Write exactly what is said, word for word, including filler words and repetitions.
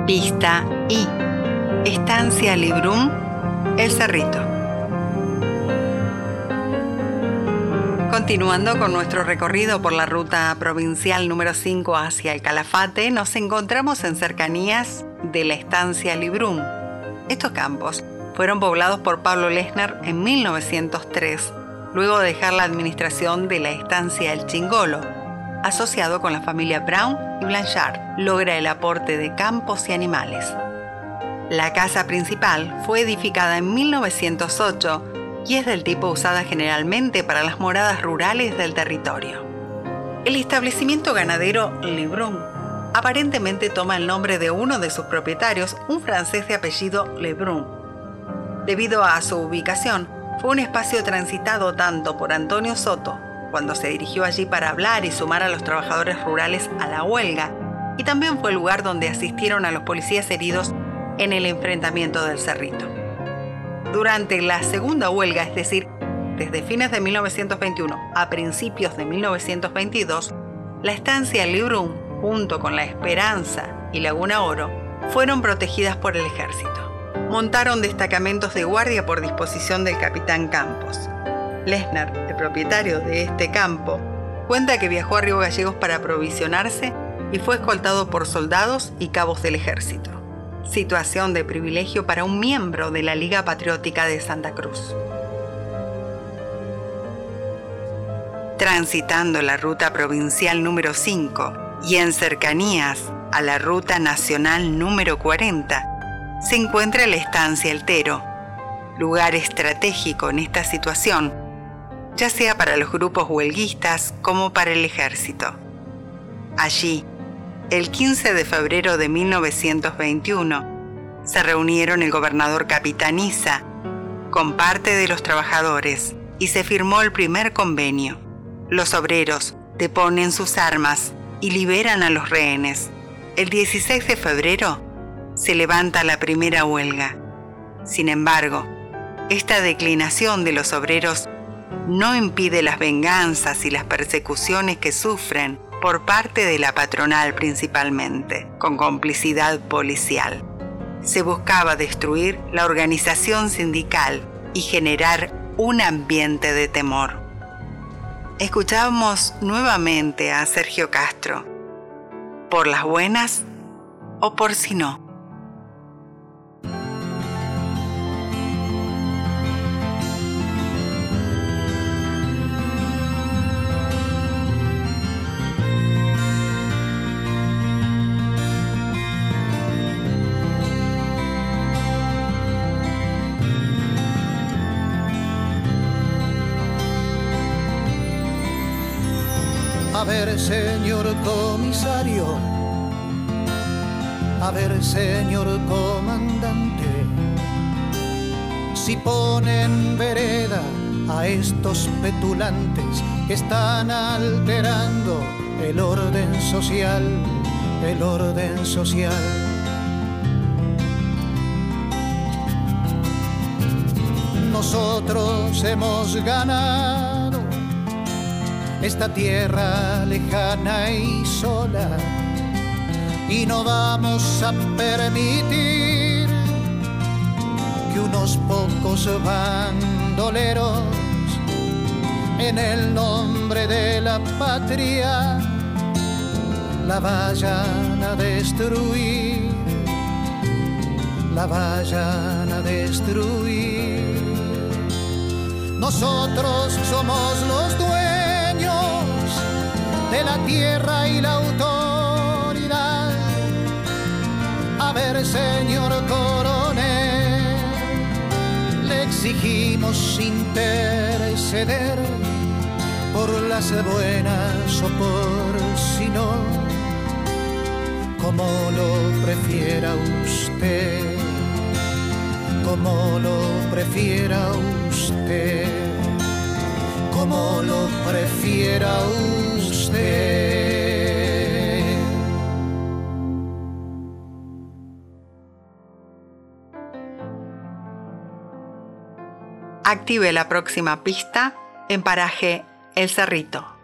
Pista I. Estancia Librún, El Cerrito. Continuando con nuestro recorrido por la ruta provincial número cinco hacia el Calafate, nos encontramos en cercanías de la estancia Librún. Estos campos fueron poblados por Pablo Lesner en mil novecientos tres, luego de dejar la administración de la estancia El Chingolo. Asociado con la familia Brown y Blanchard, logra el aporte de campos y animales. La casa principal fue edificada en mil novecientos ocho y es del tipo usada generalmente para las moradas rurales del territorio. El establecimiento ganadero Librún aparentemente toma el nombre de uno de sus propietarios, un francés de apellido Lebrun. Debido a su ubicación, fue un espacio transitado tanto por Antonio Soto, cuando se dirigió allí para hablar y sumar a los trabajadores rurales a la huelga, y también fue el lugar donde asistieron a los policías heridos en el enfrentamiento del Cerrito. Durante la segunda huelga, es decir, desde fines de mil novecientos veintiuno a principios de mil novecientos veintidós, la estancia Librún, junto con La Esperanza y Laguna Oro, fueron protegidas por el ejército. Montaron destacamentos de guardia por disposición del capitán Campos. Lesner, el propietario de este campo, cuenta que viajó a Río Gallegos para aprovisionarse y fue escoltado por soldados y cabos del ejército. Situación de privilegio para un miembro de la Liga Patriótica de Santa Cruz. Transitando la ruta provincial número cinco y en cercanías a la ruta nacional número cuarenta, se encuentra la estancia El Tero, lugar estratégico en esta situación, ya sea para los grupos huelguistas como para el ejército. Allí, el quince de febrero de mil novecientos veintiuno, se reunieron el gobernador Capitaniza con parte de los trabajadores y se firmó el primer convenio. Los obreros deponen sus armas y liberan a los rehenes. El dieciséis de febrero se levanta la primera huelga. Sin embargo, esta declinación de los obreros no impide las venganzas y las persecuciones que sufren por parte de la patronal principalmente, con complicidad policial. Se buscaba destruir la organización sindical y generar un ambiente de temor. Escuchamos nuevamente a Sergio Castro, por las buenas o por si no. A ver, señor comisario, a ver, señor comandante, si ponen vereda a estos petulantes que están alterando el orden social, el orden social. Nosotros hemos ganado esta tierra lejana y sola, y no vamos a permitir que unos pocos bandoleros en el nombre de la patria la vayan a destruir, la vayan a destruir. Nosotros somos los dueños de la tierra y la autoridad. A ver, señor coronel, le exigimos interceder por las buenas o por si no, como lo prefiera usted, como lo prefiera usted, como lo prefiera usted. Active la próxima pista en paraje El Cerrito.